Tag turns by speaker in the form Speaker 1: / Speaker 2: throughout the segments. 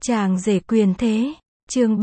Speaker 1: Chàng rể quyền thế, chương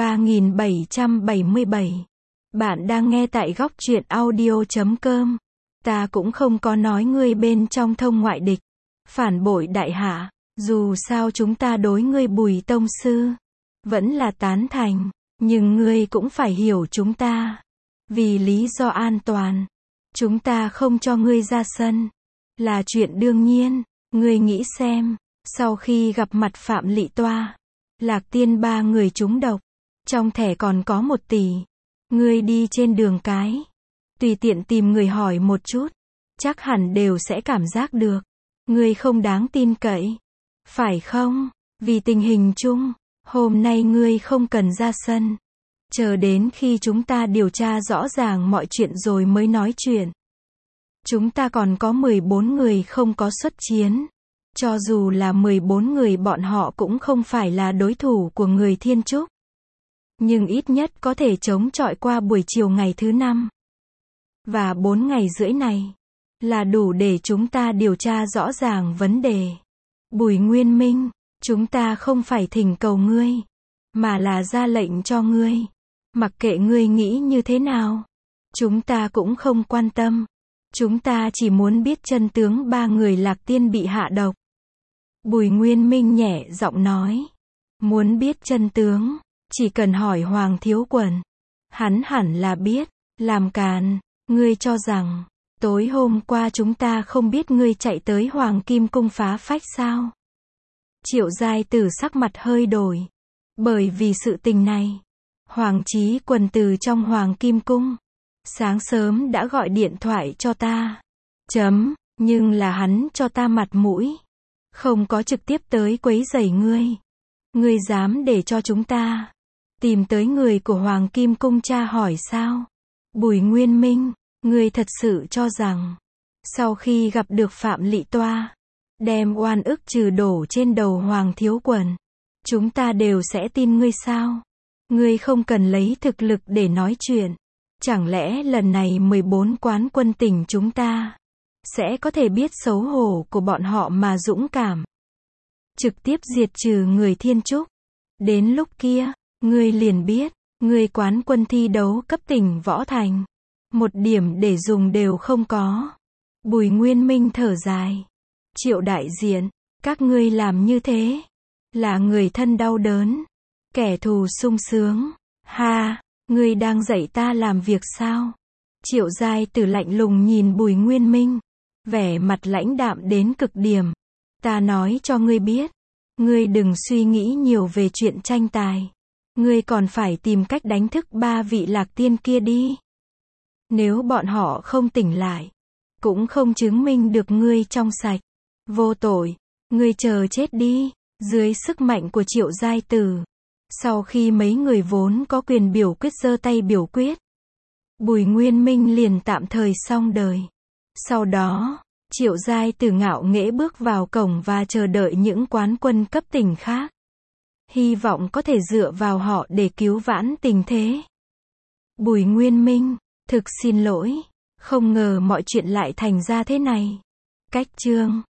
Speaker 1: 3777. Bạn đang nghe tại góc truyện audio.com. Ta cũng không có nói ngươi bên trong thông ngoại địch, phản bội đại hạ, dù sao chúng ta đối ngươi Bùi tông sư, vẫn là tán thành, nhưng ngươi cũng phải hiểu chúng ta. Vì lý do an toàn, chúng ta không cho ngươi ra sân, là chuyện đương nhiên. Ngươi nghĩ xem, sau khi gặp mặt Phạm Lị Toa, Lạc Tiên ba người trúng độc, trong thẻ còn có 1 tỷ. Ngươi đi trên đường cái, tùy tiện tìm người hỏi một chút, chắc hẳn đều sẽ cảm giác được ngươi không đáng tin cậy, phải không? Vì tình hình chung, hôm nay ngươi không cần ra sân, chờ đến khi chúng ta điều tra rõ ràng mọi chuyện rồi mới nói chuyện. Chúng ta còn có 14 người không có xuất chiến. Cho dù là 14 người bọn họ cũng không phải là đối thủ của người Thiên Trúc. Nhưng ít nhất có thể chống chọi qua buổi chiều ngày thứ 5. Và 4 ngày rưỡi này, là đủ để chúng ta điều tra rõ ràng vấn đề. Bùi Nguyên Minh, chúng ta không phải thỉnh cầu ngươi, mà là ra lệnh cho ngươi. Mặc kệ ngươi nghĩ như thế nào, chúng ta cũng không quan tâm. Chúng ta chỉ muốn biết chân tướng 3 người Lạc Tiên bị hạ độc. Bùi Nguyên Minh nhẹ giọng nói. Muốn biết chân tướng, chỉ cần hỏi Hoàng Thiếu Quần. Hắn hẳn là biết. Làm càn, ngươi cho rằng, tối hôm qua chúng ta không biết ngươi chạy tới Hoàng Kim Cung phá phách sao? Triệu Giai Tử sắc mặt hơi đổi. Bởi vì sự tình này, Hoàng Chí Quần từ trong Hoàng Kim Cung, sáng sớm đã gọi điện thoại cho ta. Nhưng là hắn cho ta mặt mũi, không có trực tiếp tới quấy rầy ngươi. Ngươi dám để cho chúng ta tìm tới người của Hoàng Kim Cung tra hỏi sao? Bùi Nguyên Minh, ngươi thật sự cho rằng, sau khi gặp được Phạm Lị Toa, đem oan ức trừ đổ trên đầu Hoàng Thiếu Quần, chúng ta đều sẽ tin ngươi sao? Ngươi không cần lấy thực lực để nói chuyện. Chẳng lẽ lần này 14 quán quân tỉnh chúng ta sẽ có thể biết xấu hổ của bọn họ mà dũng cảm trực tiếp diệt trừ người Thiên Trúc? Đến lúc kia, ngươi liền biết, ngươi quán quân thi đấu cấp tỉnh võ thành, 1 điểm để dùng đều không có. Bùi Nguyên Minh thở dài. Triệu đại diện, các ngươi làm như thế, là người thân đau đớn, kẻ thù sung sướng. Ha, ngươi đang dạy ta làm việc sao? Triệu Giai Tử lạnh lùng nhìn Bùi Nguyên Minh, vẻ mặt lãnh đạm đến cực điểm. Ta nói cho ngươi biết, ngươi đừng suy nghĩ nhiều về chuyện tranh tài. Ngươi còn phải tìm cách đánh thức 3 vị Lạc Tiên kia đi. Nếu bọn họ không tỉnh lại, cũng không chứng minh được ngươi trong sạch, vô tội. Ngươi chờ chết đi. Dưới sức mạnh của Triệu Giai Tử, sau khi mấy người vốn có quyền biểu quyết giơ tay biểu quyết, Bùi Nguyên Minh liền tạm thời xong đời. Sau đó, Triệu Giai Tử ngạo nghễ bước vào cổng và chờ đợi những quán quân cấp tỉnh khác. Hy vọng có thể dựa vào họ để cứu vãn tình thế. Bùi Nguyên Minh, thực xin lỗi, không ngờ mọi chuyện lại thành ra thế này. Cách chương